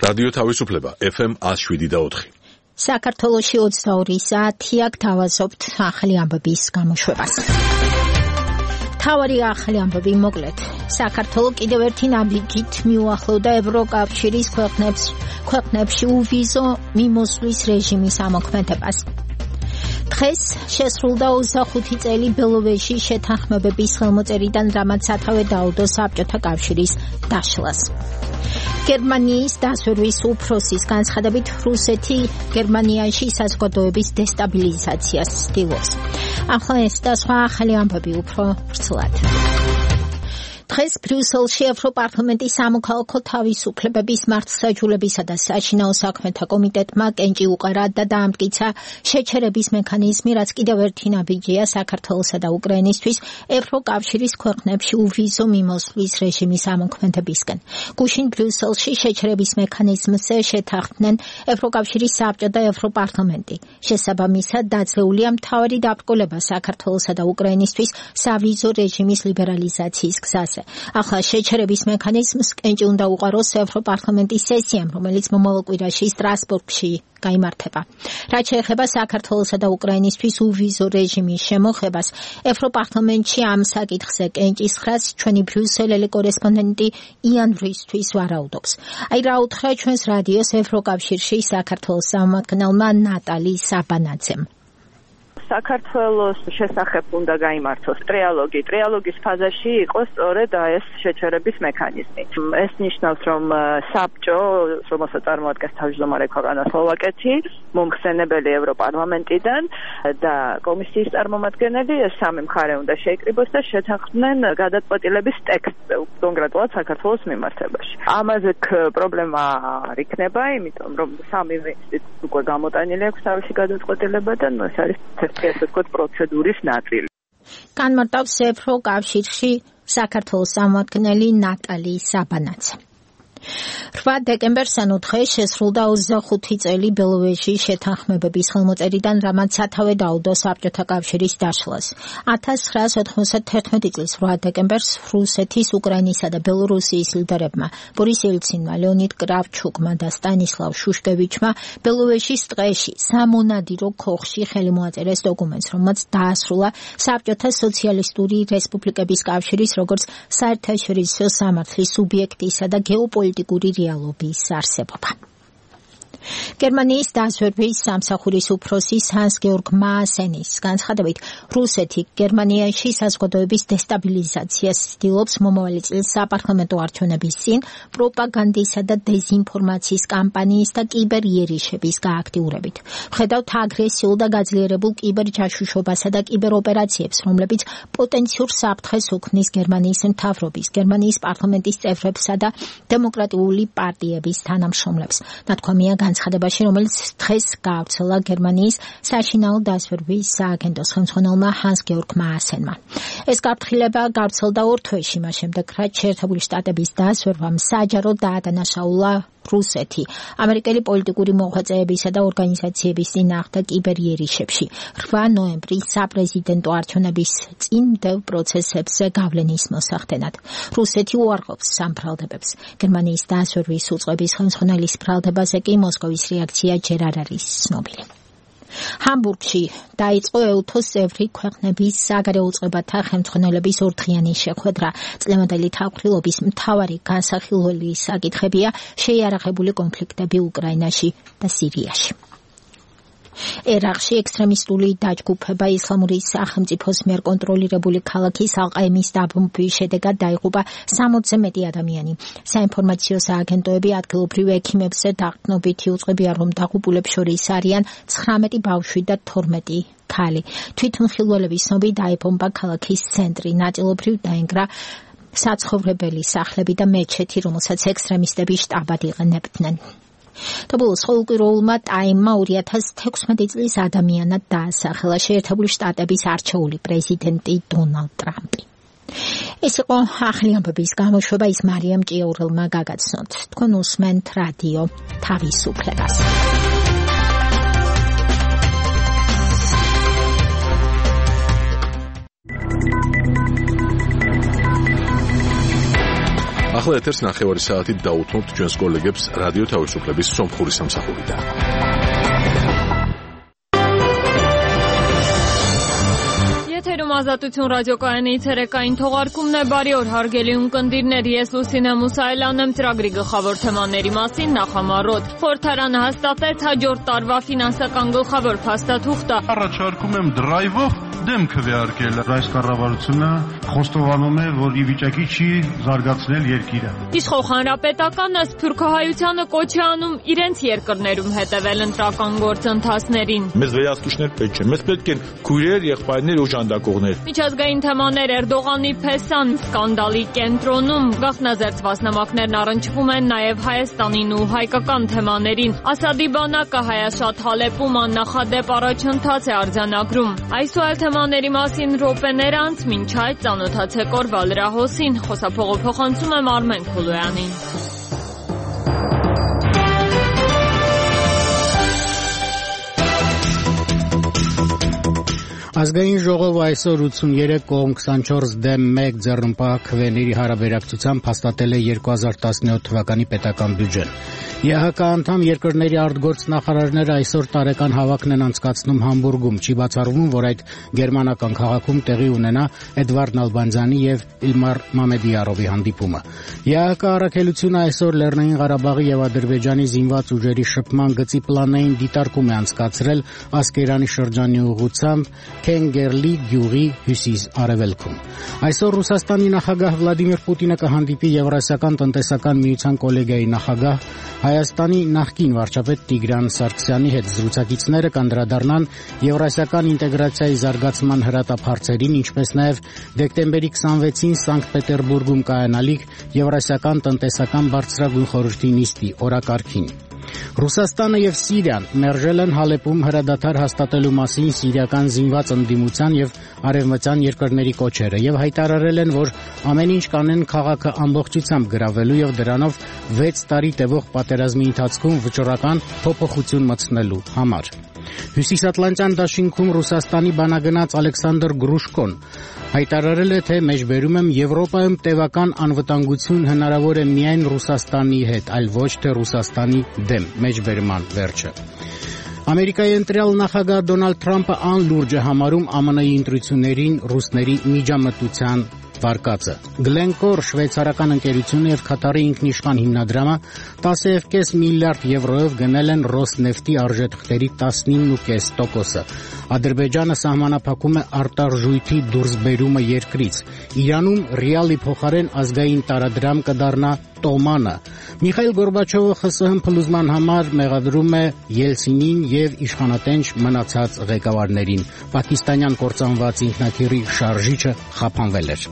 რადიო თავისუფლება FM 107.4. საქართველოში 22 საათია გთავაზობთ ახალი ამბების გამოშვებას. თავარი ახალი ამბები მოკლედ. საქართველო კიდევ ერთი ნაბიჯით მიუახლოვდა ევროკავშირის ქვეყნებში უვიზო მიმოსვლის რეჟიმის ამოქმედებას. დღეს შესრულდა 25 წელი ბელოვეჟში შეთანხმებების ხელმოწერიდან, რამაც სათავე დაუდო საბჭოთა კავშირის დაშლას. გერმანიის დასვერვის უფროსის განცხადებით რუსეთი გერმანიაში საზოგადოების დესტაბილიზაციას ცდილობს. ახლა ეს და სხვა ახალი ამბები უფრო ვრცლად. დღეს ბრიუსელში ევროპარლამენტის სამოქალაქო თავისუფლებების მართლმსაჯულებისა და საშინაო საქმეთა კომიტეტმა კენჭი უყარა და დაამტკიცა შეჩერების მექანიზმი, რაც კიდევ ერთი ნაბიჯია საქართველოსა და უკრაინისთვის ევროკავშირის ქვეყნებში უვიზო მიმოსვლის რეჟიმის ამოქმედებისკენ. გუშინ ბრიუსელში შეჩერების მექანიზმზე შეთანხმდნენ ევროკავშირის საბჭო და ევროპარლამენტი. შესაბამისად დაძლეულია მთავარი დაბრკოლება საქართველოსა და უკრაინისთვის სავიზო რეჟიმის ლიბერალიზაციის გზაზე. ახლა შეჩერების მექანიზმს კენჭი უნდა უყაროს ევროპარლამენტის სესიამ, რომელიც მომავალ კვირაში სტრასბურგში გაიმართება. რაც შეეხება საქართველოსა და უკრაინისთვის უვიზო რეჟიმის შემოხებას, ევროპარლამენტში ამ საკითხზე კენჭის ხრას ჩვენი ბრიუსელელი კორესპონდენტი იან ვრისთვის ვარაუდობს. აი რა უთხრა ჩვენს რადიოს ევროკავშირში საქართველოს წარმომადგენელმა ნატალი საბანაძემ. საქართველოს შესახებ უნდა გაიმართოს ტრიალოგი. ტრიალოგის ფაზაში იყოს სწორედ ეს შეჩერების მექანიზმი. ეს ნიშნავს, რომ საბჭო, რომელსაც წარმოადგენს თავმჯდომარე ქვეყანა სლოვაკეთი, მომხსენებელი ევროპარლამენტიდან და კომისიის წარმომადგენელი, ეს სამი მხარე უნდა შეიკრიბოს და შეთანხმდნენ გადაწყვეტილების ტექსტზე, კონკრეტულად საქართველოს მიმართებაში. ამაზე პრობლემა არ იქნება, იმიტომ რომ სამივე ინსტიტუტი უკვე გამოტანილი აქვს თავისი გადაწყვეტილება და ეს არის ესე ვთქვათ პროცედურის ნაწილი. განმარტავს ევროკავშირში საქართველოს წარმომადგენელი ნატალი საბანაძე. 8 დეკემბერს ანუ დღეს შესრულდა 25 წელი ბელოვეჟში შეთანხმებების ხელმოწერიდან, რამაც სათავე დაუდო საბჭოთა კავშირის დაშლას. 1991 წლის 8 დეკემბერს რუსეთის, უკრაინისა და ბელორუსიის ლიდერებმა ბორის ელცინმა, ლეონიდ კრავჩუკმა და სტანისლავ შუშკევიჩმა ბელოვეჟის ტყეში სამონადირო ქოხში ხელი მოაწერეს დოკუმენტს, რომელმაც დაასრულა საბჭოთა სოციალისტური რესპუბლიკების კავშირის როგორც საერთაშორისო სამართლის სუბიექტისა და გეოპოლიტიკური რეალობის არსებობა. გერმანიის დასვერვის სამსახურის უფროსის ჰანს-გეორგ მაასენის განცხადებით, რუსეთი გერმანიაში საზოგადოების დესტაბილიზაციას ცდილობს მომავალი წლის საპარლამენტო არჩევნების წინ პროპაგანდისა და დეზინფორმაციის კამპანიის და კიბერიერიშების გააქტიურებით. ვხედავთ აგრესიულ და გაძლიერებულ კიბერჯაშუშობასა და კიბეროპერაციებს, რომლებიც პოტენციურ საფრთხეს უქმნის გერმანიის მთავრობის, გერმანიის პარლამენტის წევრებსა და დემოკრატიული პარტიების თანამშრომლებს. ნათქვამია განცხადებაში, რომელიც დღეს გაავრცელა გერმანიის საშინაო დასვერვის სააგენტოს ხელმძღვანელმა ჰანს-გეორგ მაასენმა. ეს გაფრთხილება გავრცელდა ორ თვეში, მას შემდეგ, რაც შეერთებული შტატების დასვერვამ საჯაროდ დაადანაშაულა რუსეთი ამერიკელი პოლიტიკური მოღვაწეებისა და ორგანიზაციების წინააღმდეგ კიბერიერიშებში. 8 ნოემბრის საპრეზიდენტო არჩევნების წინ მდევ პროცესებზე გავლენის მოსახდენად. რუსეთი უარყოფს ამ ბრალდებებს. გერმანიის დასვერვის უწყების ხელმძღვანელის ბრალდებაზე კი მოსკოვის რეაქცია ჯერ არ არის ცნობილი. ჰამბურგში დაიწყო ეუთოს წევრი ქვეყნების საგარეო უწყებათა ხელმძღვანელების ორდღიანი შეხვედრა. წლევანდელი თავმხრივობის მთავარი განსახილველი საკითხებია შეიარაღებული კონფლიქტები უკრაინაში და სირიაში. ერაყში ექსტრემისტული დაჯგუფება ისლამური სახელმწიფოს მიერ კონტროლირებული ქალაქის ალყაიმის დაბომბვის შედეგად დაიღუპა 60-ზე მეტი ადამიანი. საინფორმაციო სააგენტოები ადგილობრივ ექიმებზე დაყრდნობითი უწყებია, რომ დაღუპულებს შორის არიან 19 ბავშვი და 12 ქალი. თვითმხილველების ცნობით დაიბომბა ქალაქის ცენტრი, ნაწილობრივ დაინგრა საცხოვრებელი სახლები და მეჩეთი, რომელსაც ექსტრემისტები შტაბად იყენებდნენ. Tabulus ხოლმე ტაიმმა 2016 წლის ადამიანად დაასახელა შეერთებული შტატების არჩეული პრეზიდენტი დონალდ ტრამპი. ეს იყო ახალი ამბების გამოშვება, ის მარიამ ჭიაურელმა გაგაცნოთ. თქვენ უსმენთ რადიო თავისუფლებას. ახლა ეთერს 9 საათით დაუთმობთ ჩვენს კოლეგებს რადიო თავისუფლების სომხური სამსახურიდან. Եթերում ազատություն ռադիոկայանի ցերեկային թողարկումն է, բարի օր հարգելի ունկնդիրներ, ես Լուսինե Մուսայելյանն եմ, ծրագրի գլխավոր թեմաների մասին նախամարոտ։ Խորհրդարանը հաստատեց հաջորդ տարվա ֆինանսական գլխավոր փաստաթուղթը։ Առաջարկում եմ դրայվով դեմ քվեարկել այս կառավարությունը խոստովանում է, որ ի վիճակի չի զարգացնել երկիրը։ Իշխող հանրապետականը սփյուռքահայությանը կոչ է անում իրենց երկրներում հետևել ընտրական գործընթացներին։ Մեզ վերահսկիչներ պետք չեն, մեզ պետք են քույրեր, եղբայրներ, օժանդակողներ։ Միջազգային թեմաներ Էրդողանի փեսան սկանդալի կենտրոնում գաղտնազերծված նամակներն առնչվում են նաև Հայաստանին ու հայկական թեմաներին։ Ասադի բանակը հայաշատ Հալեպում աննախադեպ առաջընթաց է արձանագրում։ Այս ու այլ թեմաների մասին րոպեներ անց մինչ այդ ծանոթացեք օրվա լրահոսին, խոսափողը փոխանցում եմ Արմեն Քոլոյանին։ Ազգային ժողովը այսօր 83 կողմ 24 դեմ 1 ձեռնպահ քվեների հարաբերակցությամբ հաստատել է 2017 թվականի պետական բյուջեն։ ԵՀԿ անդամ երկրների արտգործ նախարարները այսօր տարեկան հավաքն են անցկացնում Համբուրգում, չի բացառվում, որ այդ գերմանական քաղաքում տեղի ունենա Էդվարդ Նալբանդյանի եւ Իլմար Մամեդիարովի հանդիպումը։ ԵՀԿ առաքելությունը այսօր Լեռնային Ղարաբաղի եւ Ադրբեջանի զինված ուժերի շփման գծի պլանային դիտարկում է անցկացրել Ասկերանի շրջանի ուղղությամբ Քենգերլի գյուղի հյուսիս-արևելքում։ Այսօր Ռուսաստանի նախագահ Վլադիմիր Պուտինը կհանդիպի Եվրասիական տնտեսական միության կոլեգիայի նախագահ Հայաստանի նախկին վարչապետ Տիգրան Սարգսյանի հետ զրուցակիցները կանդրադառնան եվրասիական ինտեգրացիայի զարգացման հրատապ-հարցերին, ինչպես նաև դեկտեմբերի 26-ին Սանկտ Պետերբուրգում կայանալիք Եվրասիական տնտեսական բարձրագույն խորհրդի նիստի օրակարգին։ Ռուսաստանը եւ Սիրիան մերժել են Հալեպում հրադադար հաստատելու մասին սիրիական զինված ընդդիմության եւ արևմտյան երկրների կոչերը եւ հայտարարել են, որ ամեն ինչ կանեն քաղաքը ամբողջությամբ գրավելու եւ դրանով 6 տարի տևող պատերազմի ընթացքում վճռական փոփոխություն մտցնելու համար։ Հյուսիսատլանտյան դաշինքում Ռուսաստանի բանագնաց Ալեքսանդր Գրուշկոն հայտարարել է, թե մեջբերում եմ Եվրոպայում տևական անվտանգություն հնարավոր է միայն Ռուսաստանի հետ, այլ ոչ թե Ռուսաստանի դեմ, մեջբերման վերջը։ Ամերիկայի ընտրյալ նախագահ Դոնալդ Թրամփը անլուրջ է համարում ԱՄՆ-ի ընտրություններին ռուսների միջամտության վարկածը։ Գլենկոր շվեյցարական ընկերությունը եւ Քաթարի ինքնիշխան հիմնադրամը 10.5 միլիարդ եվրոյով գնել են Ռոսնեֆտի արժեթղթերի 19.5%-ը։ Ադրբեջանը սահմանափակում է արտարժույթի դուրսբերումը երկրից։ Իրանում ռիալի փոխարեն ազգային տարադրամ կդառնա տոմանը։ Միխայիլ Գորբաչովը ԽՍՀՄ փլուզման համար մեղադրում է Ելցինին եւ իշխանատենչ մնացած ղեկավարներին։ Պակիստանյան կործանված ինքնաթիռի շարժիչը խափանվել էր։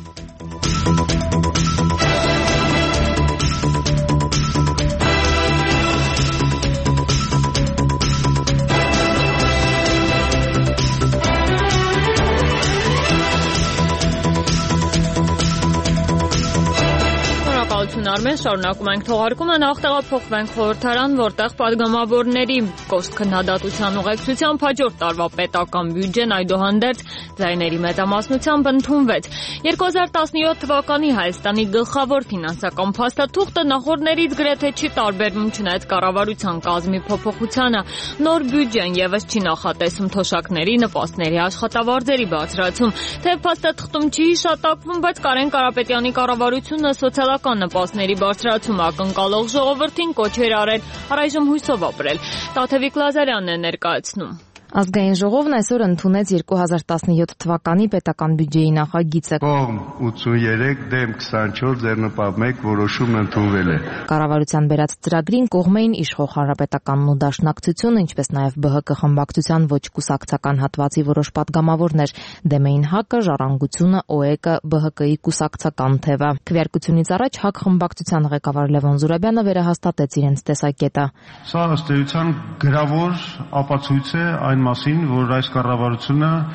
Արմեն, շարունակում ենք թողարկումը, նախ տեղափոխվենք խորհրդարան, որտեղ падգամավորների կոշտ քննադատության ուղեկցությամբ հաջորդ տարվա պետական բյուջեն այդուհանդերձ ձայների մեծամասնությամբ ընդունվեց։ 2017 թվականի Հայաստանի գլխավոր ֆինանսական փաստաթուղթը նախորդներից գրեթե չի տարբերվում, չնայած կառավարության կազմի փոփոխությանը։ Նոր բյուջեն եւս չի նախատեսում թոշակների, նպաստների, աշխատավարձերի բարձրացում։ Թեև փաստաթղթում չի հիշատակվում, բայց Կարեն Կարապետյանի կառավարությունը սոցիալական նպաստների բարձրացում ակնկալող ժողովրդին կոչ էր արել առայժմ հույսով ապրել։ Տաթևիկ Լազարյանն է ներկայացնում։ Ազգային ժողովն այսօր ընդունեց 2017 թվականի պետական բյուջեի նախագիծը։ Կողմ 83 դեմ 24 ձեռնպահ 1 որոշումն ընդունվել է։ Կառավարության բերած ծրագրին կողմ էին իշխող հանրապետականն ու դաշնակցությունը, ինչպես նաև ԲՀԿ խմբակցության ոչ կուսակցական հատվածի որոշ падգամավորներ, դեմ էին ՀԱԿ-ը, Ժառանգությունը, ՕԵԿ-ը, ԲՀԿ-ի կուսակցական թևը։ Քվեարկությունից առաջ ՀԱԿ խմբակցության ղեկավար Լևոն Զուրաբյանը վերահաստատեց իրենց տեսակետը։ Սա ըստ էության գրավոր ապացույց է այն մասին, որ այս կառավարությունը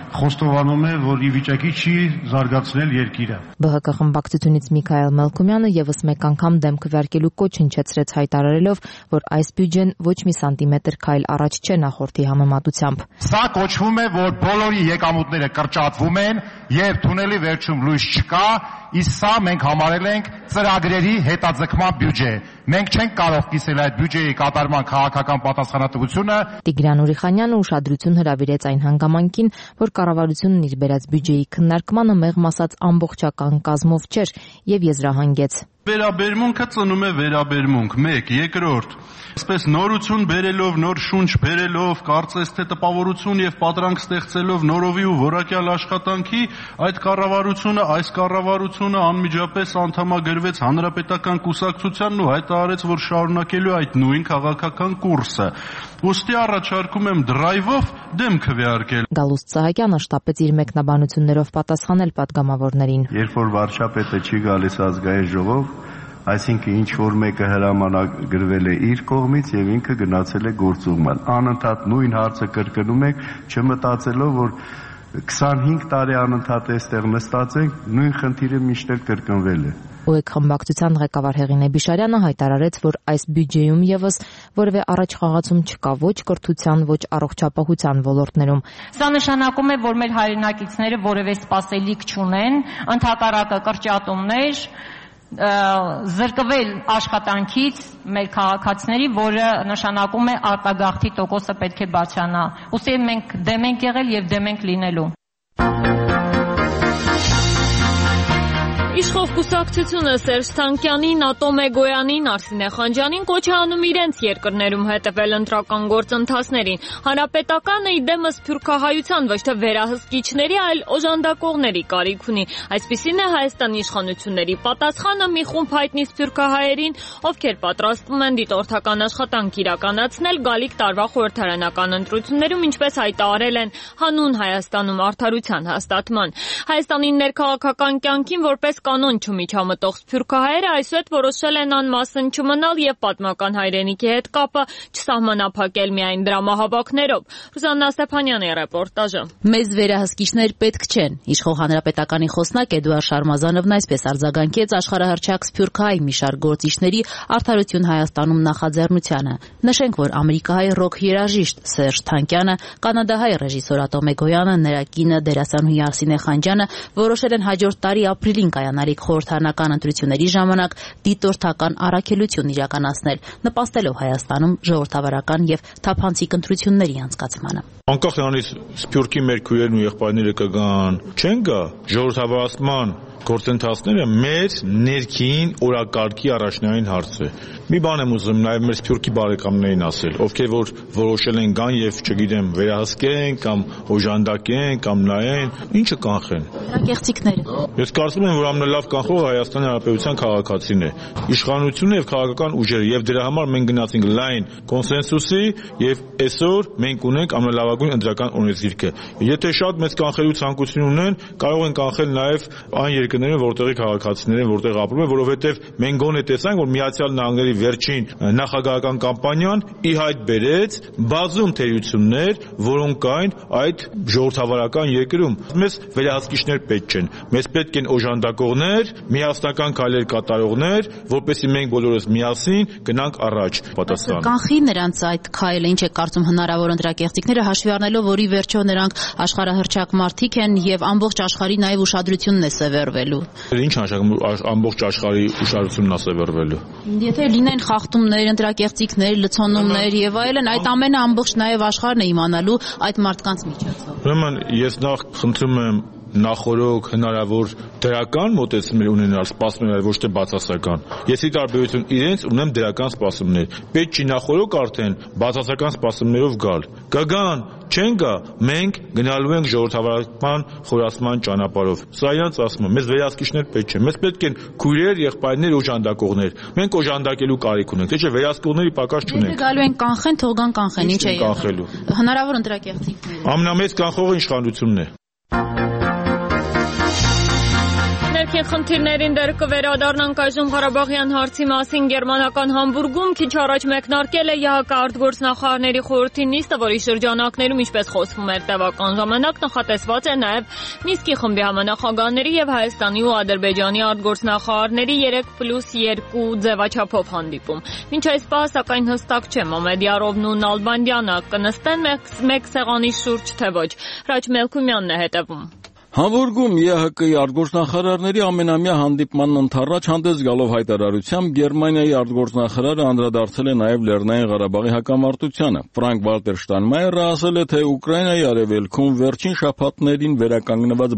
խոստովանում է, որ ի վիճակի չի զարգացնել երկիրը։ ԲՀԿ խմբակցությունից Միքայել Մելքումյանը եւս մեկ անգամ դեմ քվեարկելու կոչ հնչեցրեց, հայտարարելով, որ այս բյուջեն ոչ մի սանտիմետր քայլ առաջ չէ նախորդի համեմատությամբ։ Սա կոչվում է, որ բոլորի եկամուտները կրճատվում են եւ թունելի վերջում լույս չկա, իսկ սա մենք համարել ենք ծրագրերի հետաձգման բյուջե։ Մենք չենք կարող կիսել այդ բյուջեի կատարման քաղաքական պատասխանատվությունը։ Տիգրան Ուրիխանյանը ուշադրություն հրավիրեց այն հանգամանքին, որ կառավարությունն իր բերած բյուջեի քննարկմանը մեղմ ասած ամբողջական կազմով չէր եւ եզրահանգեց։ Վերաբերմունքը ծնում է վերաբերմունք, 1, երկրորդ, այսպես նորություն բերելով, նոր շունչ բերելով, կարծես թե տպավորություն եւ պատրանք ստեղծելով նորովի ու որակյալ աշխատանքի, այս կառավարությունը անմիջապես անդամագրվեց Հանրապետական կուսակցությանն ու հայտարարեց, որ շարունակելու այդ նույն քաղաքական կուրսը։ Ուստի առաջարկում եմ դրայվով դեմ քվեարկել։ Գալուստ Սահակյանը շտապեց իր մեկնաբանություններով պատասխանել պատգամավորներին։ Երբ որ վարչապետը չի գալիս ազգային ժողով, այսինքն ինչ որ մեկը հրամանագրվել է իր կողմից եւ ինքը գնացել է գործուղման։ Անընդհատ նույն հարցը կրկնում եք, չմտածելով, որ 25 տարի անընդհատ այստեղ նստած ենք, նույն խնդիրը միշտ էլ կրկնվել է։ ՕԵԿ խմբակցության ղեկավար Հեղինե Բիշարյանը հայտարարեց, որ այս բյուջեում եւս որևէ առաջխաղացում չկա ոչ կրթության, ոչ առողջապահության ոլորտներում։ Սա նշանակում է, որ մեր հայրենակիցները որևէ սպասելիք չունեն, ընդհակառակը կրճատումներ, զրկվել աշխատանքից մեր քաղաքացիների, որը նշանակում է արտագաղթի տոկոսը պետք է բարձրանա։ Ուստի մենք դեմ ենք եղել եւ դեմ ենք լինելու։ Իշխող կուսակցությունը Սերժ Թանկյանին, Ատոմ Էգոյանին, Արսինե Խանջյանին կոչ է անում իրենց երկրներում հետևել ընտրական գործընթացներին։ Հանրապետականը ի դեմը սփյուռքահայության ոչ թե վերահսկիչների, այլ օժանդակողների կարիք ունի։ Այսպիսին է Հայաստանի իշխանությունների պատասխանը մի խումբ հայտնի սփյուռքահայերին, ովքեր պատրաստվում են դիտորդական աշխատանք իրականացնել գալիք տարվա խորհրդարանական ընտրություններում, ինչպես հայտարարել են հանուն Հայաստանում արդարության հաստատման։ Հայաստանի ներքաղաքական կյանքին որպես կանոն չմիջամտող սփյուռքահայերը այսուհետ որոշել են անմասն չմնալ եւ պատմական հայրենիքի հետ կապը չսահմանափակել միայն դրամահավաքներով։ Ռուզաննա Ստեփանյանի ռեպորտաժը։ Մեզ վերահսկիչներ պետք չեն։ Իշխող Հանրապետականի խոսնակ Էդուարդ Շարմազանովն այսպես արձագանքեց աշխարհահռչակ սփյուռքահայ մի շարք գործիչների Արդարություն Հայաստանում նախաձեռնությանը։ Նշենք, որ ամերիկահայ ռոք երաժիշտ Սերժ Թանկյանը, կանադահայ ռեժիսոր Ատոմ Էգոյանը, նրա կինը դերասանուհի Արսինե Խանջյանը որոշել են հաջորդ տարի ապրիլին կայանալիք խորհրդարանական ընտրությունների ժամանակ դիտորդական առաքելություն իրականացնել, նպաստելով Հայաստանում ժողովրդավարական եւ թափանցիկ ընտրությունների անցկացմանը։ Անկախ նրանից սփյուռքի մեր քույրերն ու եղբայրները կգան, չեն գա ժողովրդավարացման գործընթացները մեր ներքին օրակարգի առաջնային հարց է։ Մի բան եմ ուզում նաև մեր սփյուռքի բարեկամներին ասել, ովքեր որ որոշել են գան եւ չգիտեմ վերահսկեն կամ օժանդակեն կամ նայեն, ինչը կանխեն։ Կեղծիքները։ Ես կարծում եմ, որ ամենալավ կանխողը Հայաստանի Հանրապետության քաղաքացին է։ Իշխանությունը եւ քաղաքական ուժերը եւ դրա համար մենք գնացինք լայն կոնսենսուսի եւ այսօր մենք ունենք ամենալավագույն ընտրական օրենսգիրքը։ Եթե շատ մեծ կանխելու ցանկություն ունեն, կարող են կանխել նաեւ այն երկրները, որտեղի քաղաքացիները որտեղ ապրում են, որովհետեւ մենք գոնե տեսանք, որ Միացյալ Նահանգների վերջին նախագահական կամպանիան ի հայտ բերեց բազում թերություններ, որոնք կային այդ ժողովրդավարական երկրում։ Մեզ վերահսկիչներ պետք չեն։ Մեզ պետք են օժանդակողներ, միասնական քայլեր կատարողներ, որպեսզի մենք բոլորս միասին գնանք առաջ։ Պատասխան։ Կանխի նրանց այդ քայլը, ինչ է կարծում հնարավոր ընտրակեղծիքները, հաշվի առնելով, որ ի վերջո նրանք աշխարհահռչակ մարդիկ են եւ ամբողջ աշխարհի նաեւ ուշադրությունն է սևեռվելու։ Ինչ նշանակում ամբողջ աշխարհի ուշադրությունն է սևեռվելու։ Եթե լինեն խախտումներ, ընտրակեղծիքներ, լցոնումներ եւ այլն, այդ ամենը ամբողջ նաեւ աշխարհն է իմանալու այդ մարդկանց միջոցով։ Ուրեմն ես նախ խնդրում եմ նախորոք հնարավոր դրական մոտեցումներ ունենալ, սպասումներ, ոչ թե բացասական։ Ես ի տարբերություն իրենց ունեմ դրական սպասումներ։ Պետք չի նախորոք արդեն բացասական սպասումներով գալ։ Կգան, չեն գա, մենք գնալու ենք ժողովրդավարական խորացման ճանապարհով։ Սա իրանց ասում եմ, մեզ վերահսկիչներ պետք չեն։ Մեզ պետք են քույրեր, եղբայրներ, օժանդակողներ։ Մենք օժանդակելու կարիք ունենք, թե չէ վերահսկողների պակաս չունենք։ Եթե գալու են կանխեն, թող գան կանխեն, ինչ է կանխելու։ Հնարավոր ընտրակեղծիքներ։ Ամենամեծ կանխողը իշխանությունն է։ Ներքին խնդիրներին դեռ կվերադառնանք այժմ Ղարաբաղյան հարցի մասին գերմանական Համբուրգում քիչ առաջ մեկնարկել է ՀՀԿ արտգործնախարարների խորհրդի նիստը, որի շրջանակներում, ինչպես խոսվում էր տևական ժամանակ, նախատեսված է նաև Մինսկի խմբի համանախագահների եւ Հայաստանի ու Ադրբեջանի արտգործնախարարների 3+2 ձևաչափով հանդիպում։ Մինչ այս պահ սակայն հստակ չէ Մամեդյարովն ու Նալբանդյանը կնստեն մեկ սեղանի շուրջ, թե ոչ։ Հրաչ Մելքումյանն է հետևում։ Համբուրգում ԵՀԿ-ի արտգործնախարարների ամենամյա հանդիպմանն ընդառաջ հանդես գալով հայտարարությամբ Գերմանիայի արտգործնախարարը անդրադարձել է նաև Լեռնային Ղարաբաղի հակամարտությանը։ Ֆրանկ Վալտեր Շտայնմայերը ասել է, թե Ուկրաինայի արևելքում վերջին շաբաթներին վերականգնված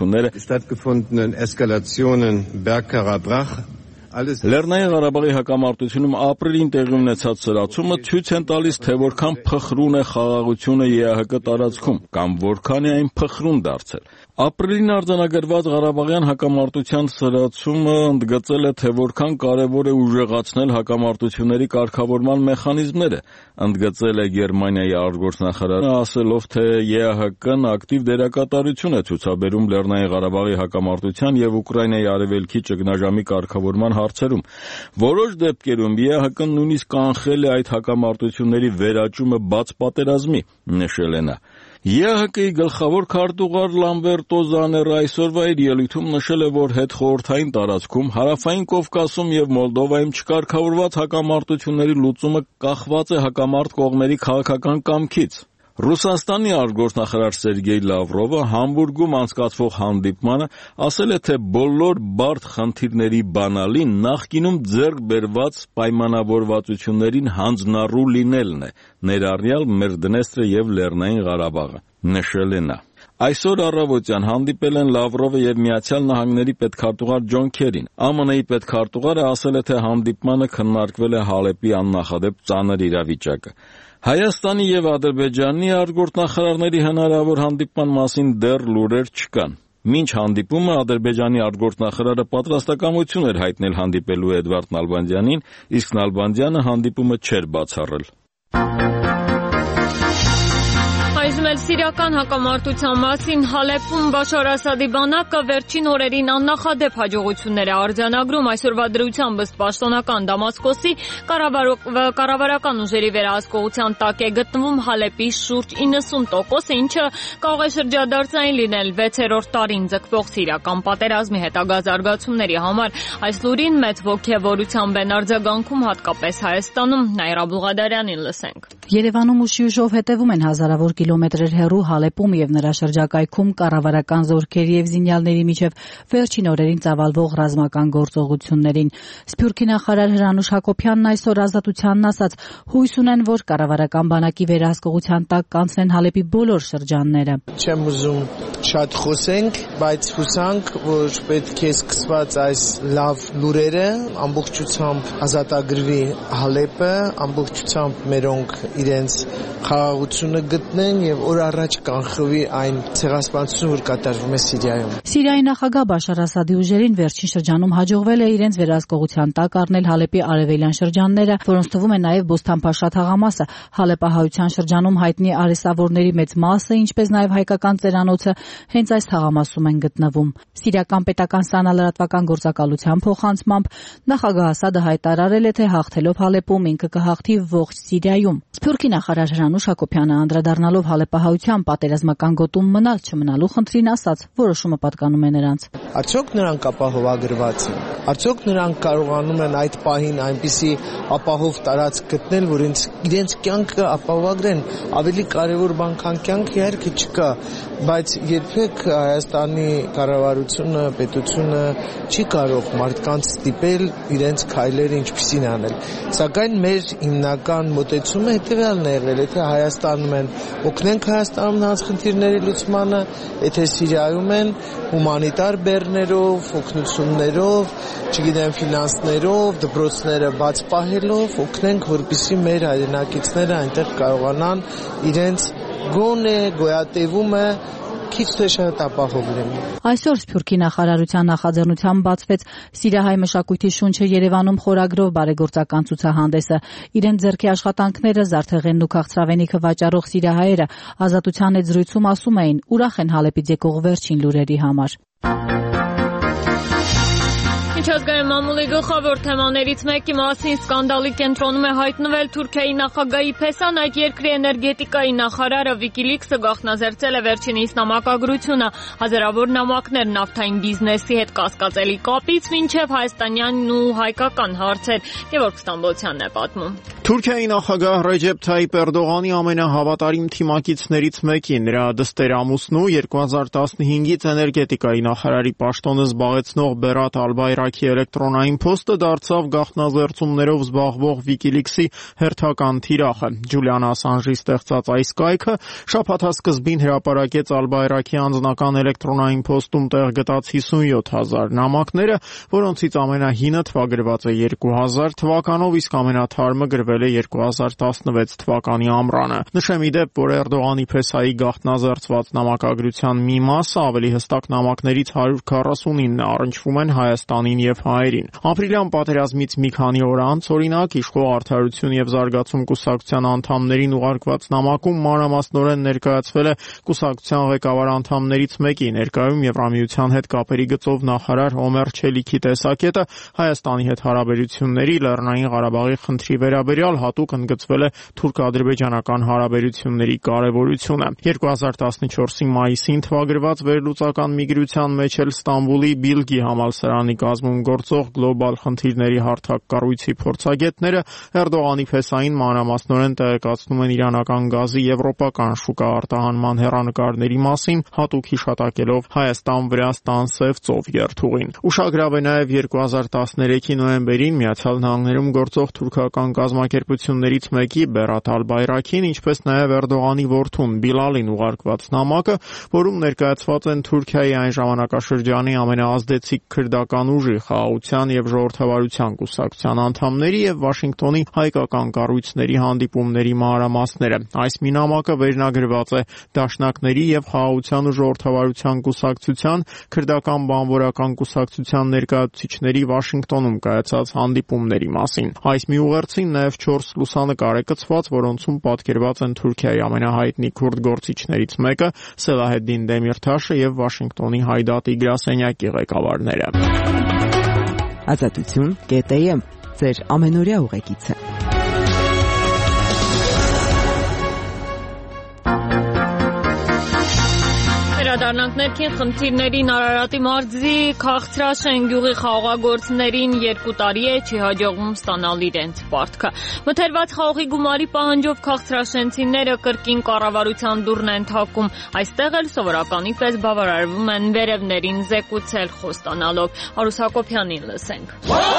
բռնությունները Լեռնային Ղարաբաղի հակամարտությունում ապրիլին տեղի ունեցած սրացումը ցույց են տալիս, թե որքան փխրուն է խաղաղությունը ԵԱՀԿ տարածքում կամ որքան է այն փխրուն դարձել։ Ապրիլին արձանագրված Ղարաբաղյան հակամարտության սրացումը ընդգծել է, թե որքան կարևոր է ուժեղացնել հակամարտությունների կարգավորման մեխանիզմները, ընդգծել է Գերմանիայի արտգործնախարարը, ասելով, թե ԵԱՀԿ-ն ակտիվ դերակատարություն է ցուցաբերում Լեռնային Ղարաբաղի հակամարտության եւ Ուկրաինայի արևելքի ճգնաժամի կարգավորման հարցերում։ Որոշ դեպքերում ԵԱՀԿ-ն նույնիսկ կանխել է այդ հակամարտությունների վերաճումը բաց պատերազմի, նշել է նա։ ԵԱՀԿ-ի գլխավոր քարտուղար Լամբերտո Զաները այսօրվա իր ելույթում նշել է, որ հետխորհրդային տարածքում, Հարավային Կովկասում եւ Մոլդովայում չկարգավորված հակամարտությունների լուծումը կախված է հակամարտ կողմերի քաղաքական կամքից։ Ռուսաստանի արտգործնախարար Սերգեյ Լավրովը Համբուրգում անցկացվող հանդիպմանը ասել է, թե բոլոր բարդ խնդիրների բանալին նախկինում ձեռք բերված պայմանավորվածություններին հանձնառու լինելն է, ներառյալ Մերդնեստրը եւ Լեռնային Ղարաբաղը, նշել է նա։ Այսօր առավոտյան հանդիպել են Լավրովը եւ Միացյալ Նահանգների պետքարտուղար Ջոն Քերին։ ԱՄՆ-ի պետքարտուղարը ասել է, թե հանդիպմանը քննարկվել է Հալեպի աննախադեպ ծանր իրավիճակը։ Հայաստանի եւ Ադրբեջանի արտգործնախարարների հնարավոր հանդիպման մասին դեռ լուրեր չկան։ Մինչ հանդիպումը Ադրբեջանի արտգործնախարարը պատրաստակամություն էր հայտնել հանդիպելու Էդվարդ Նալբանդյանին, իսկ Նալբանդյանը հանդիպումը չէր բացառել։ Այժմ էլ սիրիական հակամարտության մասին Հալեպում Բաշար Ասադի բանակը վերջին օրերին աննախադեպ հաջողություններ է արձանագրում։ Այսօրվա դրությամբ ըստ պաշտոնական Դամասկոսի կառավարական ուժերի վերահսկողության տակ է գտնվում Հալեպի շուրջ 90%, ինչը կարող է շրջադարձային լինել 6-րդ տարին ձգվող սիրիական պատերազմի հետագա զարգացումների համար։ Այս լուրին մեծ ոգևորությամբ են արձագանքում հատկապես Հայաստանում։ Նաիրա Բուղադարյանին լսենք։ Երևանում ուշի ուժով հետևում են հազարավոր կիլոմետրեր հեռու Հալեպում եւ նրա շրջակայքում կառավարական զորքերի եւ զինյալների միջև վերջին օրերին ծավալվող ռազմական գործողություններին։ Սփյուռքի նախարար Հրանուշ Հակոբյանն այսօր Ազատությանն ասաց, հույս ունեն, որ կառավարական բանակի վերահսկողության տակ կանցնեն Հալեպի բոլոր շրջանները։ Չեմ ուզում շատ խոսենք, բայց հուսանք, որ պետք է սկսված այս լավ լուրերը ամբողջությամբ ազատագրվի Հալեպը, ամբողջությամբ մերոնք իրենց խաղաղությունը գտնեն եւ օր առաջ կանխվի այն ցեղասպանությունը, որ կատարվում է Սիրիայում։ Սիրիայի նախագահ Բաշար Ասադի ուժերին վերջին շրջանում հաջողվել է իրենց վերահսկողության տակ առնել Հալեպի արևելյան շրջանները, որոնց թվում է նաեւ Բոստանփաշա թաղամասը, Հալեպահայության շրջանում հայտնի արեսավորների մեծ մասը, ինչպես նաեւ հայկական ծերանոցը հենց այս թաղամասում են գտնվում։ Սիրիական պետական սանալրատվական գործակալության փոխանցմամբ նախագահ Ասադը հայտարարել է, թե հաղթելով Հալեպում ինքը կհաղթի ողջ Սիրիայում։ Սփյուռքի նախարար Հրանուշ Հակոբյանը անդրադառնալով Հալեպահայության պատերազմական գոտում մնալ չմնալու խնդրին ասաց, որոշումը պատկանում է նրանց։ Արդյոք նրանք ապահովագրված են։ Արդյոք նրանք կարողանում են այդ պահին այնպիսի ապահով տարածք գտնել, որ իրենց կյանքը ապահովագրեն։ Ավելի կարևոր բան քան կյանքը իհարկե չկա, բայց երբեք Հայաստանի կառավարությունը, պետությունը չի կարող մարդկանց ստիպել իրենց քայլերը ինչպիսին անել։ Սակայն մեր հիմնական մոտեցումը հետևյալն է եղել, եթե Հայաստանում են օգնենք Հայաստանում նրանց խնդիրների լուծմանը, եթե Սիրիայում են հումանիտար բեռներով, օգնություններով, չգիտեմ ֆինանսներով, դպրոցները բաց պահելով օգնենք, որպեսզի մեր հայրենակիցները այնտեղ կարողանան իրենց գոնե գոյատևումը քիչ թե շատ ապահովում։ Այսօր Սփյուռքի նախարարության նախաձեռնությամբ բացվեց Սիրիահայ մշակույթի շունչը Երևանում խորագրով բարեգործական ցուցահանդեսը։ Իրենց ձեռքի աշխատանքները զարդեղենն ու քաղցրավենիքը վաճառող սիրիահայերը Ազատության հետ զրույցում ասում էին, ուրախ են Հալեպից եկող վերջին լուրերի համար։ Միջազգային մամուլի գլխավոր թեմաներից մեկի մասին սկանդալի կենտրոնում է հայտնվել Թուրքիայի նախագահի փեսան, այդ երկրի էներգետիկայի նախարարը WikiLeaks-ը գաղտնազերծել է վերջինիս նամակագրությունը, հազարավոր նամակներ նավթային բիզնեսի հետ կասկածելի կապից մինչև հայաստանյան ու հայկական հարցեր, Գևորգ Ստամբոլցյանն է պատմում։ Թուրքիայի նախագահ Ռեջեփ Թայիպ Էրդողանի ամենահավատարիմ թիմակիցներից մեկին, նրա դստեր ամուսնու 2015-ից էներգետիկայի նախարարի պաշտոնը զբաղեցնող Բերատ Ալբայրակի էլեկտրոնային փոստը դարձավ գաղտնազերծումներով զբաղվող WikiLeaks-ի հերթական թիրախը։ Ջուլիան Ասանժի ստեղծած այս կայքը շաբաթասկզբին հրապարակեց Ալբայրակի անձնական էլեկտրոնային փոստում տեղ գտած 57,000 նամակները, որոնցից ամենահինը թվագրված է 2000 թվականով, իսկ ամենաթարմը գրվել է 2016 թվականի ամռանը։ Նշեմ ի դեպ, որ Էրդողանի փեսայի գաղտնազերծված նամակագրության մի մասը, ավելի հստակ նամակներից 149-ը առնչվում են Հայաստանին եւ հայերին։ Ապրիլյան պատերազմից մի քանի օր անց, օրինակ, իշխող Արդարություն եւ Զարգացում կուսակցության անդամներին ուղարկված նամակում մանրամասնորեն ներկայացվել է կուսակցության ղեկավար անդամներից մեկի, ներկայում Եվրամիության հետ կապերի գծով նախարար Օմեր Չելիքի տեսակետը Հայաստանի հետ հարաբերությունների, Լեռնային Ղարաբաղի խնդրի վերաբերյալ հատուկ ընդգծվել է թուրք-ադրբեջանական հարաբերությունների կարևորությունը։ 2014-ի մայիսին թվագրված վերլուծական միգրության մեջ էլ Ստամբուլի Բիլգի համալսարանի կազմում գործող գլոբալ խնդիրների հարթակ կառույցի փորձագետները Էրդողանի փեսային մանրամասնորեն տեղեկացնում են իրանական գազի եվրոպական շուկա արտահանման հեռանկարների մասին, հատուկ հիշատակելով Հայաստան-Վրաստան սև ծով երթուղին։ Ուշագրավ է նաև 2013-ի նոյեմբերին Միացյալ Նահանգներում գործող թուրքական կազմակերպություններից մեկի Բերատ Ալբայրակին, ինչպես նաև Էրդողանի որդուն Բիլալին ուղարկված նամակը, որում ներկայացված են Թուրքիայի այն ժամանակաշրջանի ամենաազդեցիկ քրդական ուժի խաղաղության եւ ժողովրդավարության կուսակցության անդամների եւ Վաշինգտոնի հայկական կառույցների հանդիպումների մանրամասները։ Այս մի նամակը վերնագրված է Դաշնակների եւ Խաղաղության ու ժողովրդավարության կուսակցության, քրդական բանվորական կուսակցության ներկայացուցիչների Վաշինգտոնում կայացած հանդիպումների մասին։ Այս մի ուղերձին նաև 4 լուսանկար է գծված, որոնցում պատկերված են Թուրքիայի ամենահայտնի քուրդ գործիչներից մեկը Սելահեդդին Դեմիրթաշը եւ Վաշինգտոնի Հայդատի գրասենյակի ղեկավարները։ Ազատություն.am ձեր ամենօրյա ուղեկիցը։ Վերադառնանք ներքին խնդիրներին Արարատի մարզի Քաղցրաշեն գյուղի խաղողագործներին 2 տարի է չի հաջողվում ստանալ իրենց պարտքը։ Մթերված խաղողի գումարի պահանջով քաղցրաշենցիները կրկին կառավարության դուռն են թակում։ Այստեղ էլ սովորականի պես բավարարվում են վերևներին զեկուցել խոստանալով։ Արուս Հակոբյանին լսենք։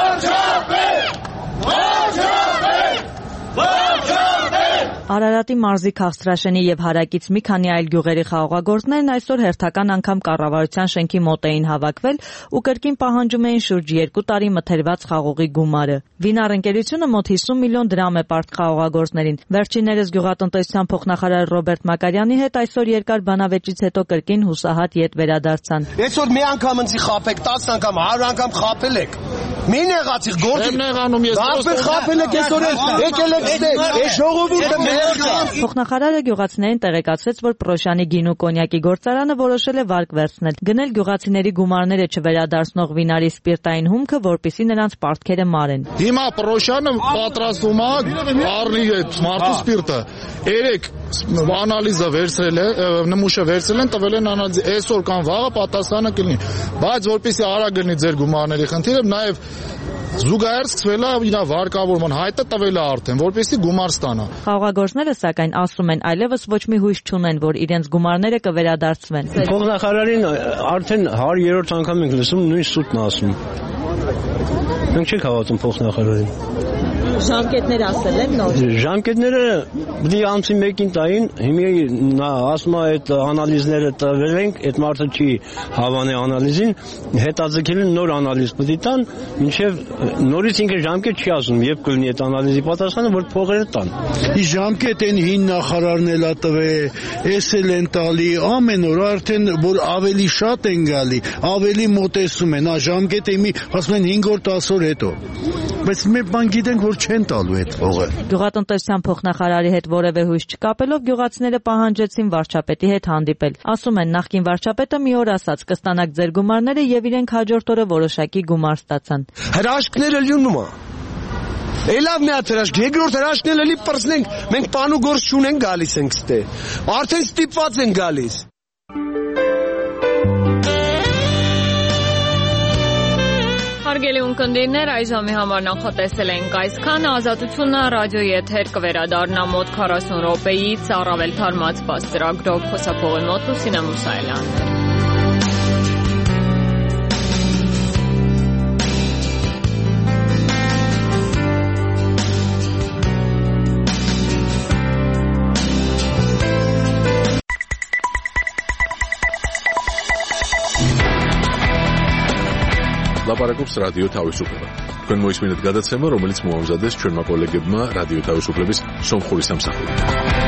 Արարատի մարզի Քաղցրաշենի եւ հարակից մի քանի այլ գյուղերի խաղողագործներն այսօր հերթական անգամ կառավարության շենքի մոտ էին հավաքվել ու կրկին պահանջում էին շուրջ 2 տարի մթերված խաղողի գումարը։ Վինար ընկերությունը մոտ 50 միլիոն դրամ է պարտ խաղողագործներին։ Վերջիններս գյուղատնտեսության փոխնախարար Ռոբերտ Մակարյանի հետ այսօր երկար բանավեճից հետո կրկին հուսահատ ետ վերադարձան։ Այսօր մի անգամ ինձ խափեք, 10 անգամ, 100 անգամ խափել եք։ Մի նեղացիք գործի։ Եմ նեղանում ես։ Դարձել խափել եք այսօր, եկել եք ստեղ։ Այս ժողովուրդը Փոխնախարարը գյուղացիներին տեղեկացրեց, որ Պրոշյանի գին ու կոնյակի գործարանը որոշել է վարկ վերցնել, գնել գյուղացիների գումարները չվերադարձնող վինարի սպիրտային հումքը, որպեսզի նրանց պարտքերը մարեն։ Հիմա Պրոշյանը պատրաստում է առնի այդ մարդու սպիրտը։ Երեք անալիզը վերցրել է, նմուշը վերցրել են, տվել են անալիզ։ Այսօր կամ վաղը պատասխանը կլինի։ Բայց որպեսզի արագ գտնի ձեր գումարների խնդիրը, նաև զուգահեռ սկսվել է իր վարկավորման հայտը տվել է արդեն, որպեսզի գումար ստանա։ Խաղողագործները սակայն ասում են այլևս ոչ մի հույս չունեն, որ իրենց գումարները կվերադարձվեն։ Փոխնախարարին արդեն 100-րդ անգամ ենք լսում, նույն սուտն ասում։ Մենք չենք հավատում փոխնախարարին։ Ժամկետներ ասել են նոր։ Ժամկետները դի ամսի 1-ին տային, հիմա ասում է այդ անալիզները տվել ենք, այդ մարդը չի հավանել անալիզին, հետաձգել են նոր անալիզ պետք է տան, մինչև նորից ինքը ժամկետ չի ասում, երբ կլինի այդ անալիզի պատասխանը, որ փողերը տան։ Իսկ ժամկետ են հին նախարարն էլ է տվել, էսել են տալի, ամեն օր արդեն որ ավելի շատ են գալի, ավելի մոտեցում են, ժամկետը մի ասում են 5 օր 10 օր հետո։ բայց մենք բան գիտենք, որ չեն տալու այդ հողը։ Գյուղատնտեսության փոխնախարարի հետ որևէ հույս չկապելով գյուղացիները պահանջեցին վարչապետի հետ հանդիպել։ Ասում են, նախկին վարչապետը մի օր ասաց՝ կստանաք ձեր գումարները, եւ իրենք հաջորդ օրը որոշակի գումար ստացան։ Հրաշքները լյունում է։ Էլավ մի հատ հրաշք, երկրորդ հրաշքն էլ էլի պրծնենք, մենք պան ու գործ չունենք, գալիս ենք ստե։ Արդեն ստիպված են գալիս։ Հարգելի ունկնդիրներ, այժմի համար նախատեսել ենք այսքանը։ Ազատությունը ռադիոյի եթեր կվերադառնա մոտ 40 րոպեից առավել թարմացված ծրագրով խոսափողի մոտ Լուսինե Մուսայելյանն։ ლაპარაკობს რადიო თავისუფლება. თქვენ მოისმინეთ გადაცემა, რომელიც მოამზადეს ჩვენმა კოლეგებმა რადიო თავისუფლების სომხური სამსახურიდან.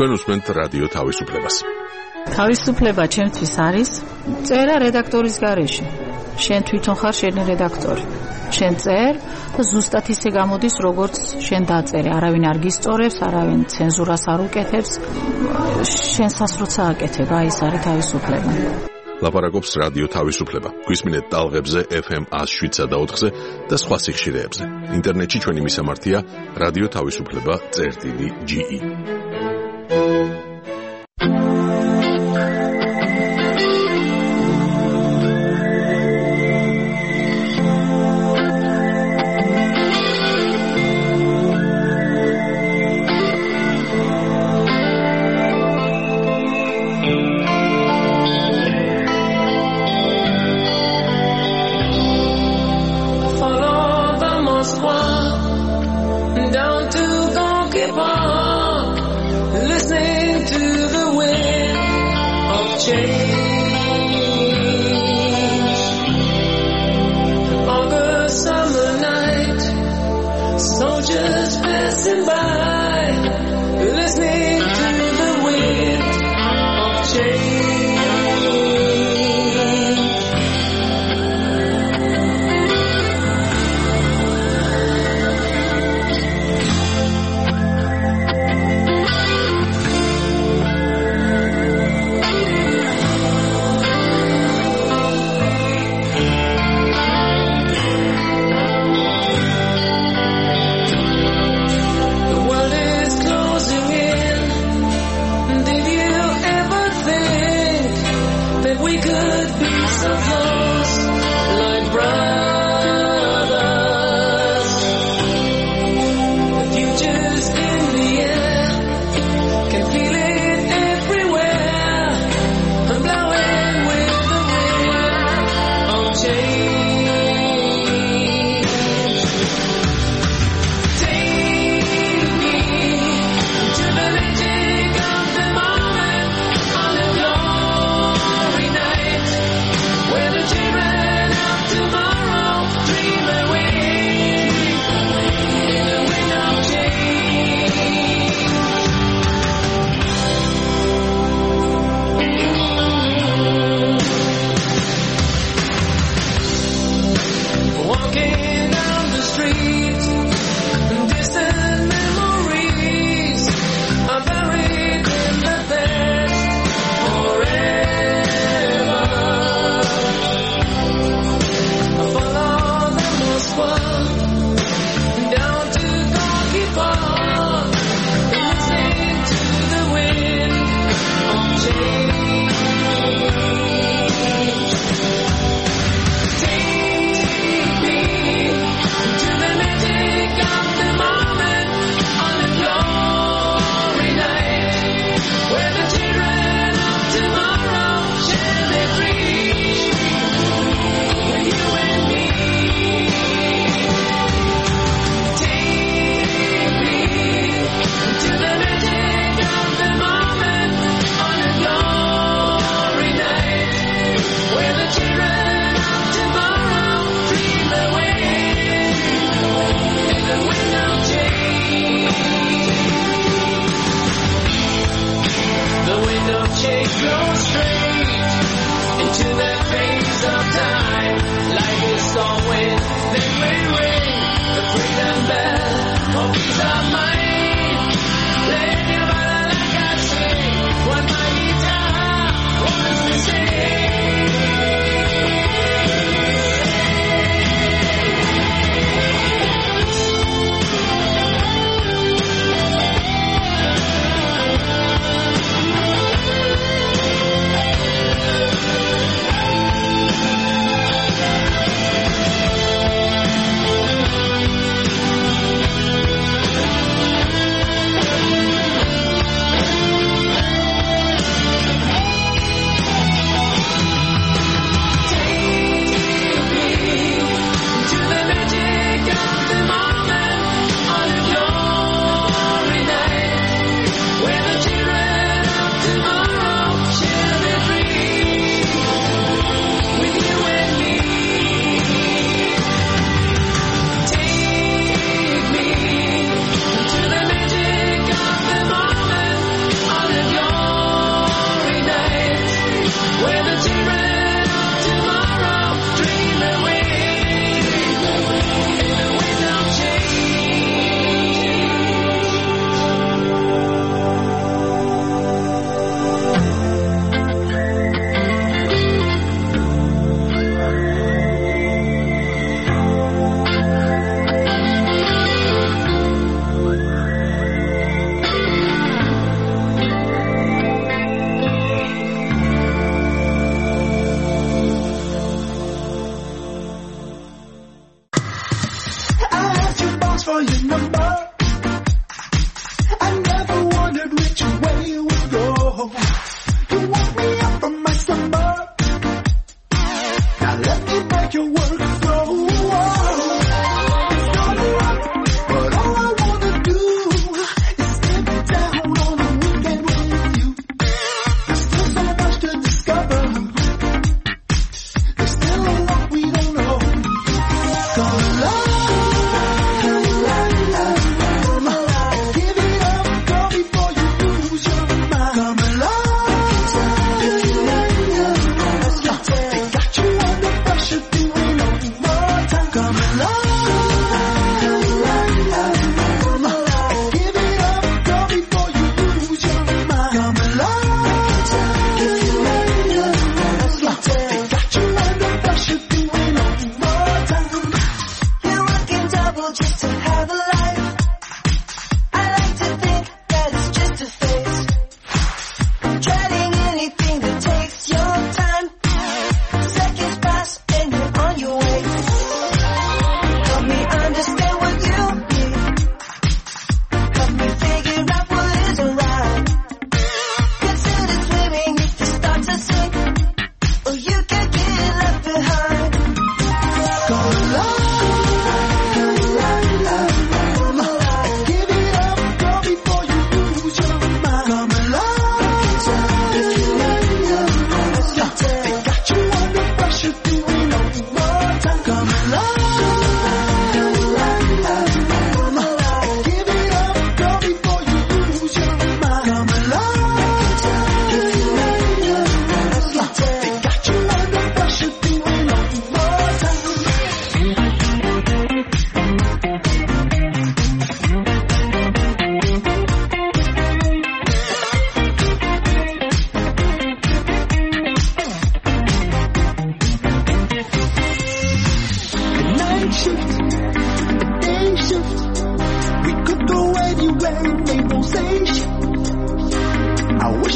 თქვენ უსმენთ რადიო თავისუფლებას. თავისუფლება ჩემთვის არის წერა რედაქტორის გარეშე. შენ თვითონ ხარ შენი რედაქტორი. შენ წერ და ზუსტად ისე გამოდის, როგორც შენ დაწერე. არავინ არ გისწორებს, არავინ ცენზურას არ უკეთებს. შენ სასროც ააკეთებ, აი ეს არის თავისუფლება. ლაპარაკობს რადიო თავისუფლება. გვისმინეთ ტალღებზე FM 107.4-ზე და სხვა სიხშირეებზე. ინტერნეტში ჩვენი მისამართია radioთავისუფლება.ge.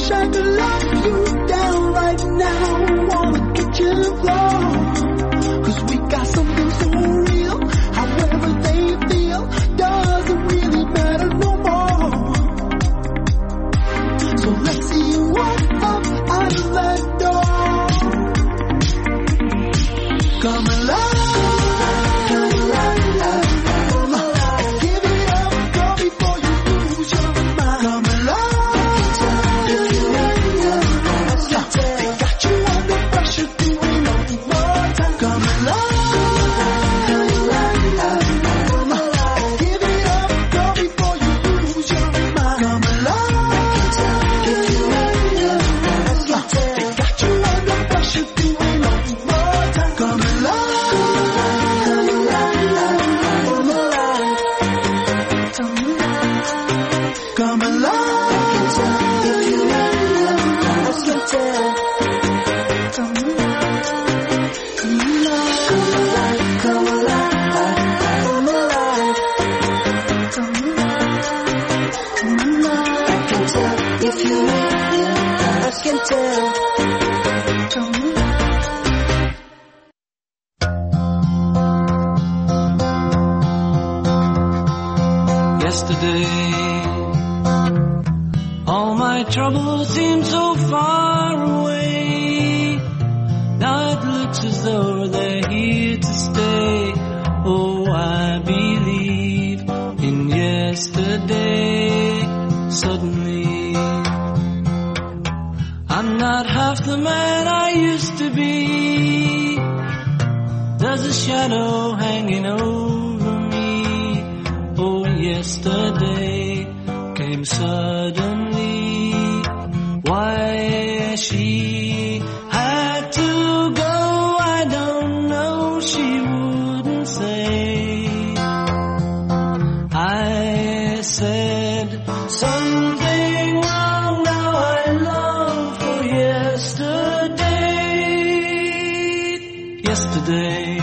wish I could lock you down right now. Wanna get you involved, 'cause we got something so real. However they feel doesn't really matter no more. So let's see you walk up out of that door. Come alive. Troubles seem so far away. Now it looks as though they're here to stay. Oh, I believe in yesterday. Suddenly, I'm not half the man I used to be. There's a shadow hanging over me. Oh, yesterday came suddenly. Why she had to go, I don't know, she wouldn't say. I said something wrong, now I long for yesterday. Yesterday,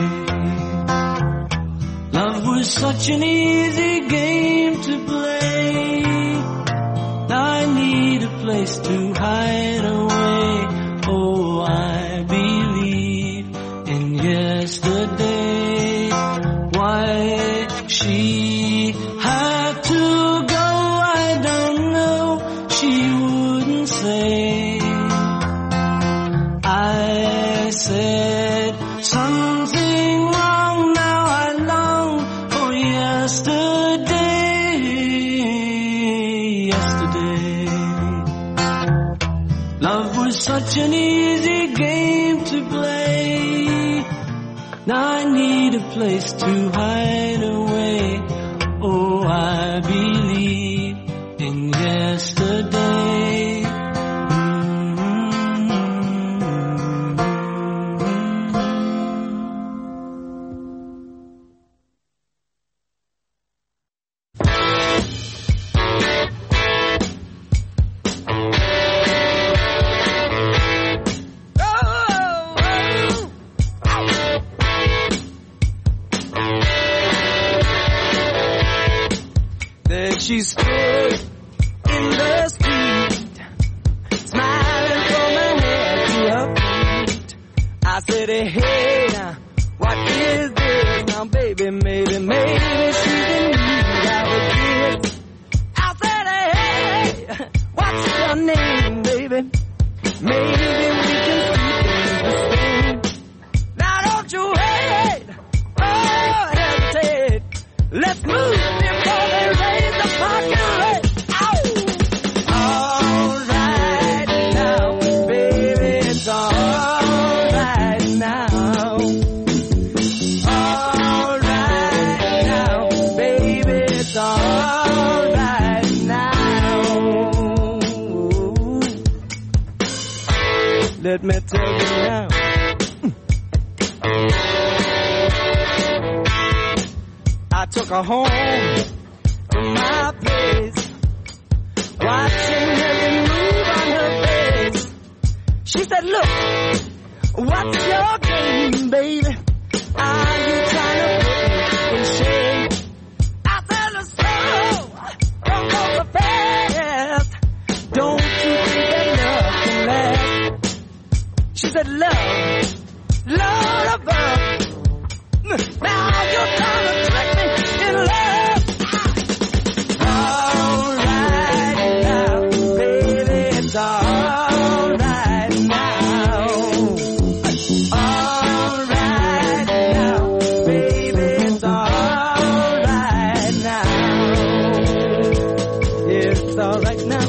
love was such an easy game to play. Now I need a place to hide away. Oh, I believe in yesterday. Why she had to go, I don't know, she wouldn't say. I said something wrong, now I long for yesterday. Love was such an easy game to play. Now I need a place to hide away. Oh, I believe in yesterday. She stood in the street, smiling from her head to her feet. I said, hey, now, what is this? Now, baby, maybe she's in need of a kiss. I said, hey, what's your name, baby? Maybe we can keep things the same. Now, don't you hate, oh, hesitate. Let's move before they raise the parking rate. All right now, baby, it's all right now. All right now, baby, it's all right now. Let me tell you now. I took her home to my place, watching every move on her face. She said, look, what's your game, baby? Are you trying to put me in shame? I said, let's go, don't go so fast. Don't you think that said, love, Lord above. Now you're trying to trick me in love. All right now, baby, it's all right now. All right now, baby, it's all right now. It's all right now.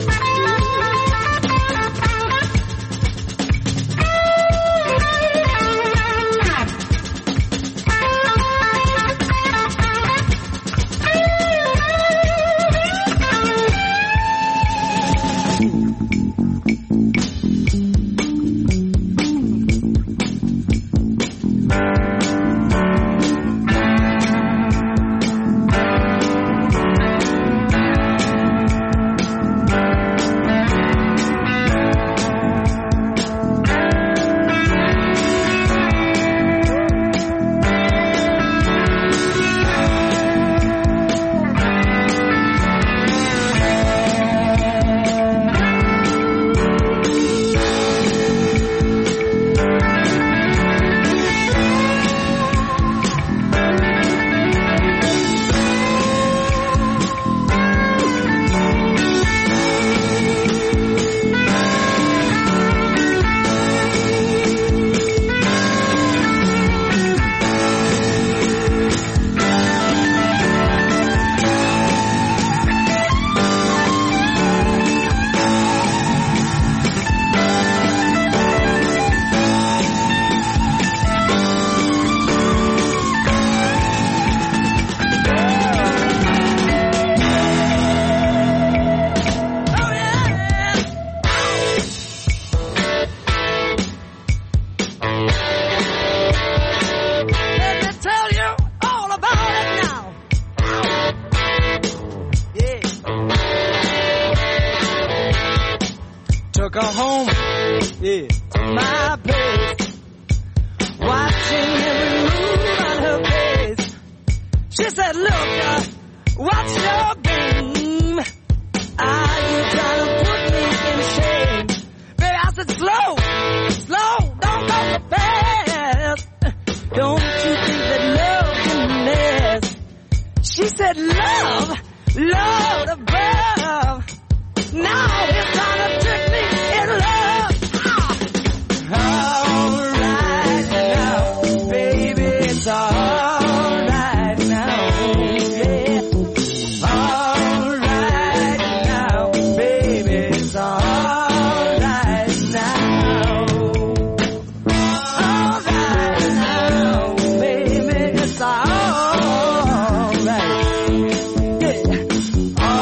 Took her home, yeah, to my place, watching every move on her face. She said, look, what's your game? Are you trying to put me in shame? Baby, I said, slow, don't go so fast. Don't you think that love can mess? She said, love above. Now it's trying to trick me in love. All right now, baby, it's all right now. Yeah. All right now, baby, it's all right now. All right now, baby, it's all right. Yeah. All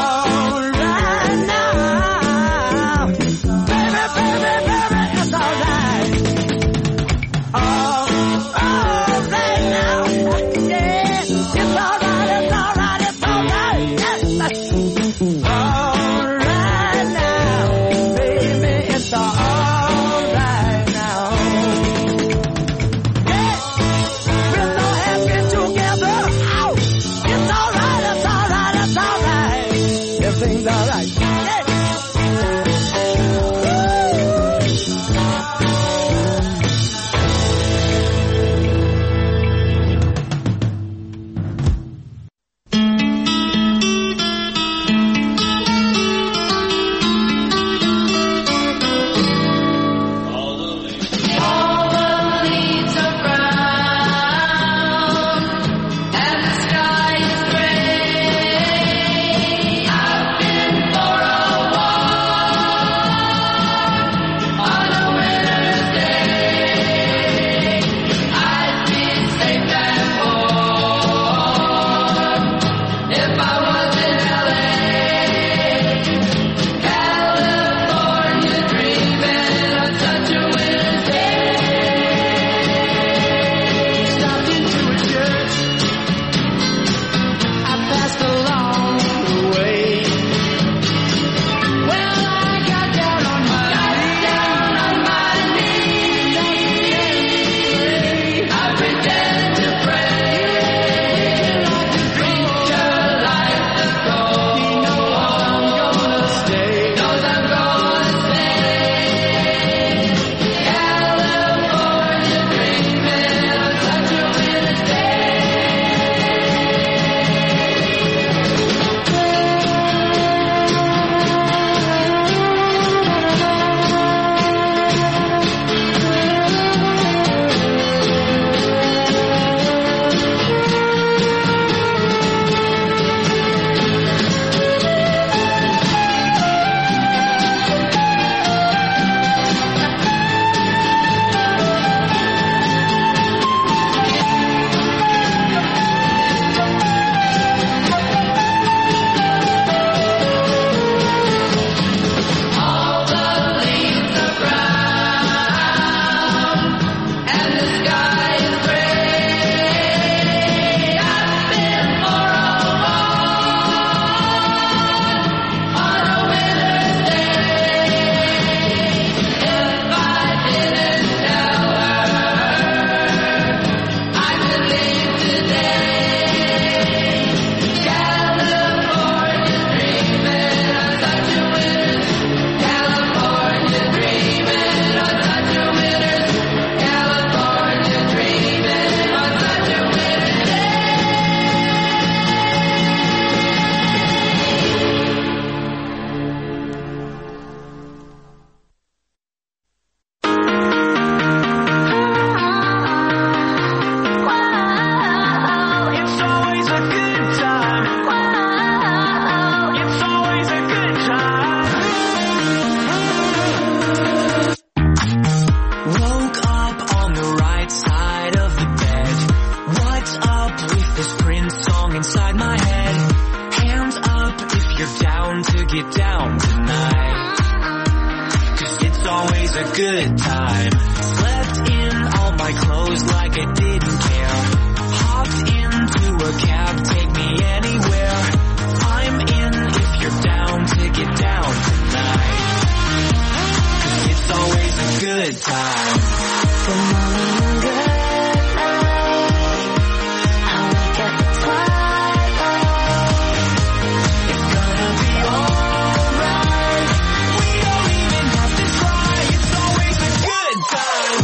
always a good time. Slept in all my clothes like I didn't care. Hopped into a cab, take me anywhere. I'm in if you're down to get down tonight. 'Cause it's always a good time. Good morning, good night. I wake up at twilight. It's gonna be alright. We don't even have to try. It's always a good time.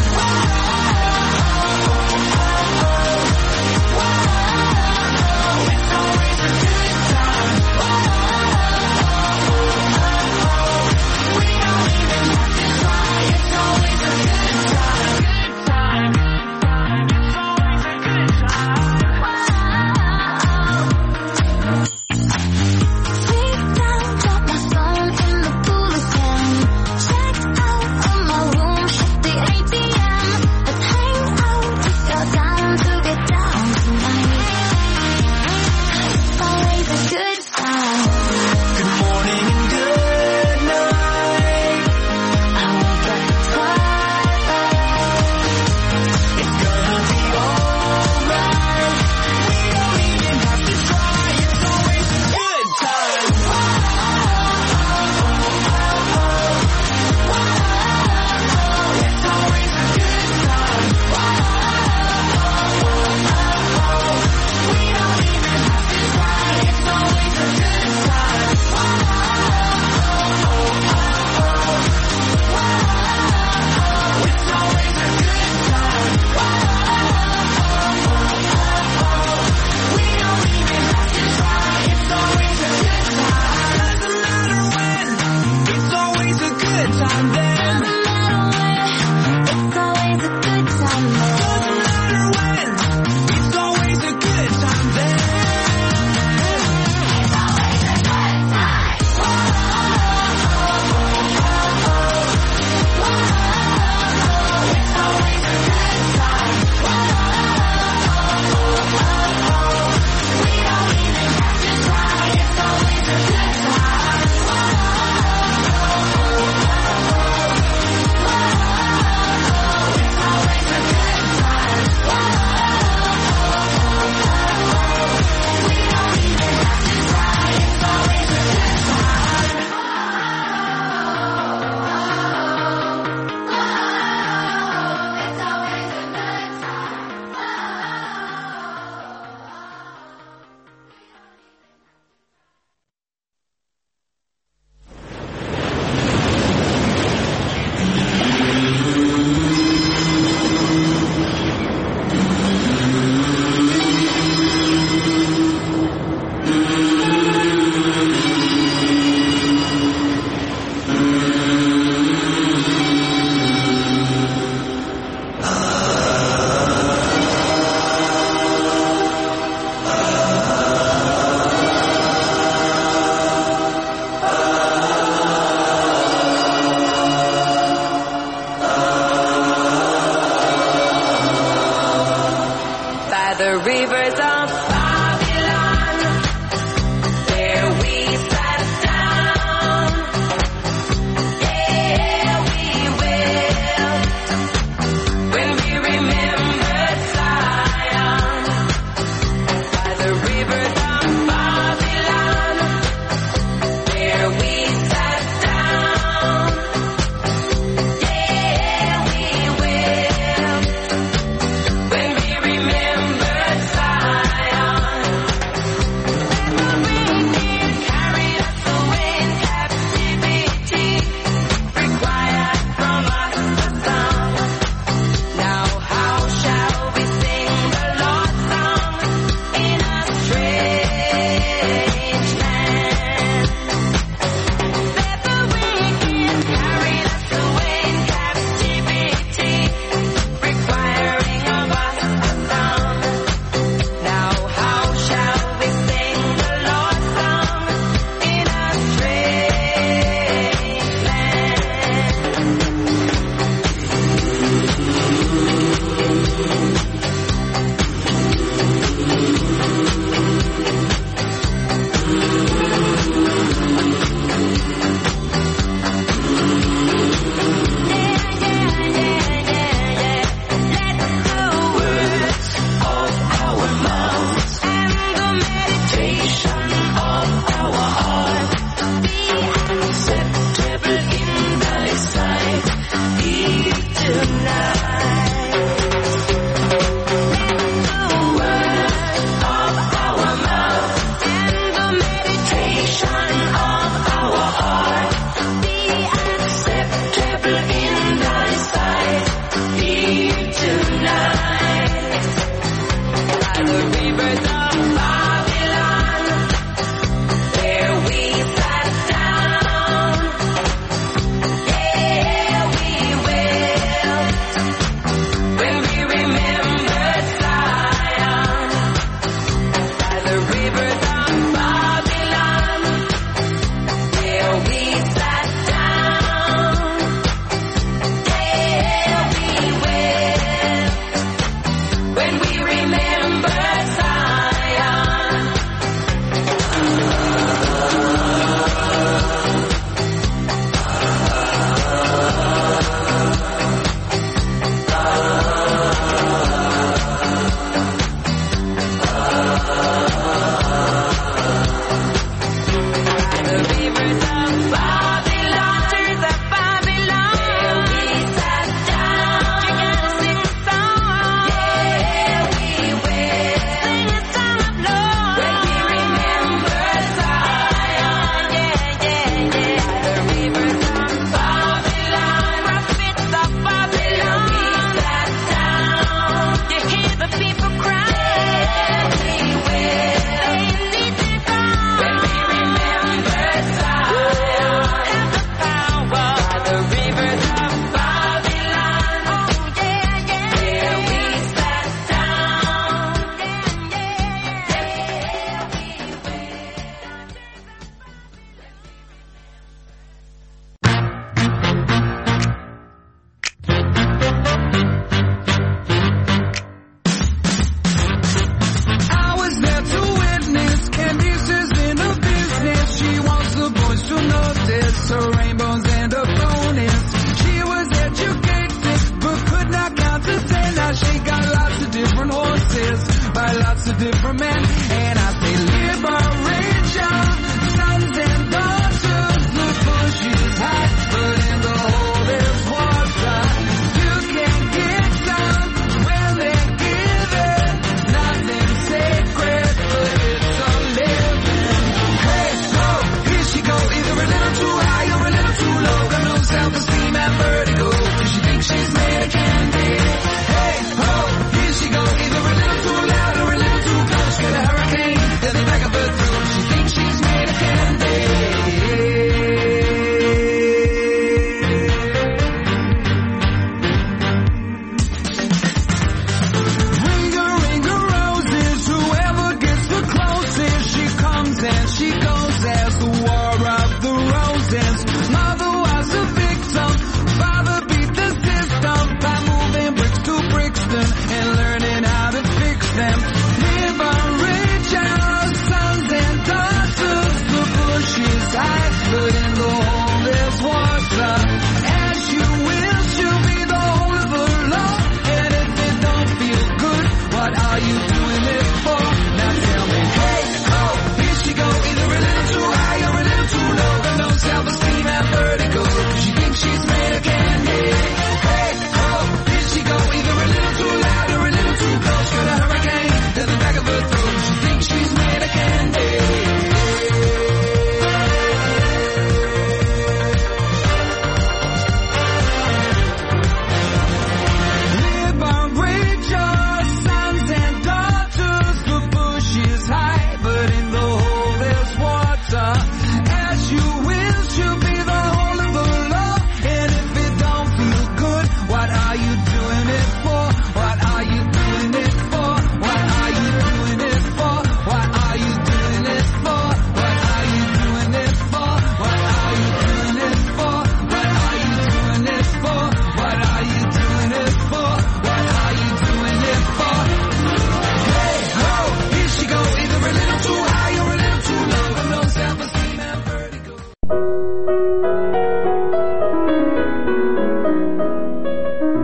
It's always a good time. We don't even have to try. It's always a good time. Good time.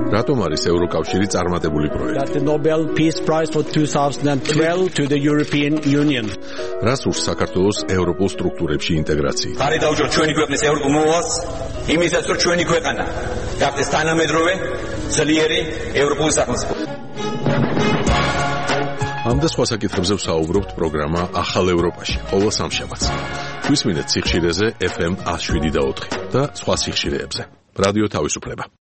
რატომ არის ევროკავშირი წარმატებული პროექტი? The Nobel Peace Prize for 2012 to the European Union. რას ურს საქართველოს ევროპულ სტრუქტურებში ინტეგრაციით? ხარი დაუჭიროთ ჩვენი ქვეყნის ევროპულ მოვალს, იმისაც რომ ჩვენი ქვეყანა გახდეს თანამედროვე, ძლიერი ევროპული სახელმწიფო. ამ და სხვა საკითხებზე ვსაუბრობთ პროგრამა ახალ ევროპაში, ყოველ სამშაბათს. გვისმინეთ სიხშირეზე FM 107.4 და სხვა სიხშირეებზე. რადიო თავისუფლება.